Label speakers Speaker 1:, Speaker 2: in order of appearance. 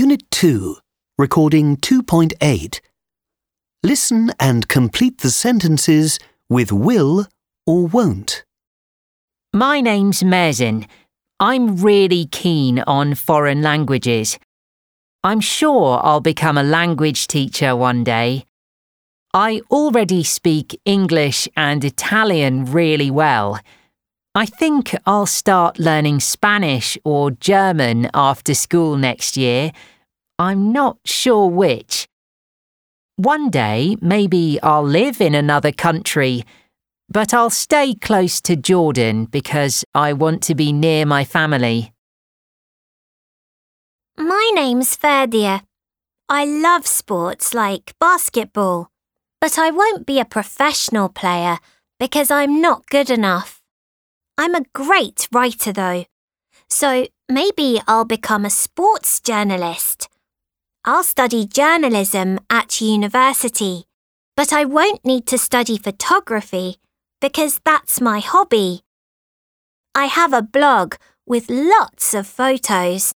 Speaker 1: Unit 2, Recording 2.8. Listen and complete the sentences with will or won't.
Speaker 2: My name's Merzin. I'm really keen on foreign languages. I'm sure I'll become a language teacher one day. I already speak English and Italian really well. I think I'll start learning Spanish or German after school next year. I'm not sure which. One day, maybe I'll live in another country, but I'll stay close to Jordan because I want to be near my family.
Speaker 3: My name's Ferdia. I love sports like basketball, but I won't be a professional player because I'm not good enough. I'm a great writer though, so maybe I'll become a sports journalist. I'll study journalism at university, but I won't need to study photography because that's my hobby. I have a blog with lots of photos.